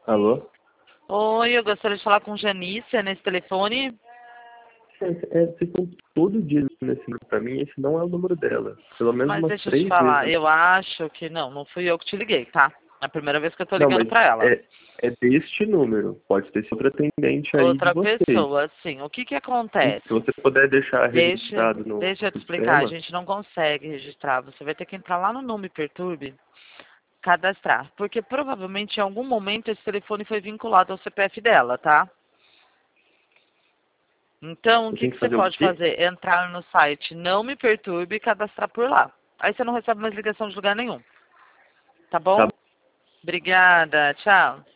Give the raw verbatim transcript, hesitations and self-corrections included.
Alô? Oi, eu gostaria de falar com Janice nesse telefone. É, é, vocês estão todo dia nesse número pra mim, esse não é o número dela. Pelo menos Mas umas deixa eu te três falar, vezes. eu acho que não, não fui eu que te liguei, tá? É a primeira vez que eu tô Não, ligando mas pra ela. é, é deste número. Pode ter sido outro atendente aí de Outra vocês. pessoa, assim, o que que Se acontece? você puder deixar Deixa, registrado no deixa eu te explicar, a sistema, gente não consegue registrar, você vai ter que entrar lá no Nume Perturbe, cadastrar, porque provavelmente em algum momento esse telefone foi vinculado ao C P F dela, tá? Então, o eu que tenho que que você fazer o pode quê? fazer? Entrar no site Não Me Perturbe e cadastrar por lá. Aí você não recebe mais ligação de lugar nenhum, tá Tá bom? Obrigada, tchau.